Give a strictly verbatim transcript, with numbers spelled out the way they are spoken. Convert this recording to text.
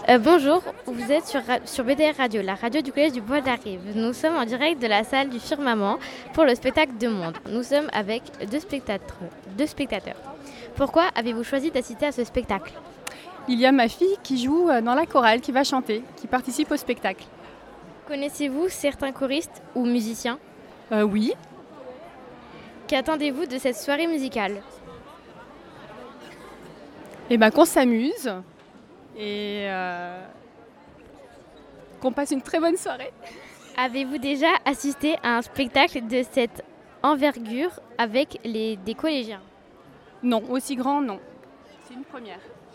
Euh, bonjour, vous êtes sur, ra- sur B D R Radio, la radio du Collège du Bois d'Arrive. Nous sommes en direct de la salle du Firmament pour le spectacle de Monde. Nous sommes avec deux spectateurs. deux spectateurs. Pourquoi avez-vous choisi d'assister à ce spectacle ? Il y a ma fille qui joue dans la chorale, qui va chanter, qui participe au spectacle. Connaissez-vous certains choristes ou musiciens ? Euh, oui. Qu'attendez-vous de cette soirée musicale ? Et ben qu'on s'amuse et euh, qu'on passe une très bonne soirée. Avez-vous déjà assisté à un spectacle de cette envergure avec les, des collégiens ? Non, aussi grand, non. C'est une première.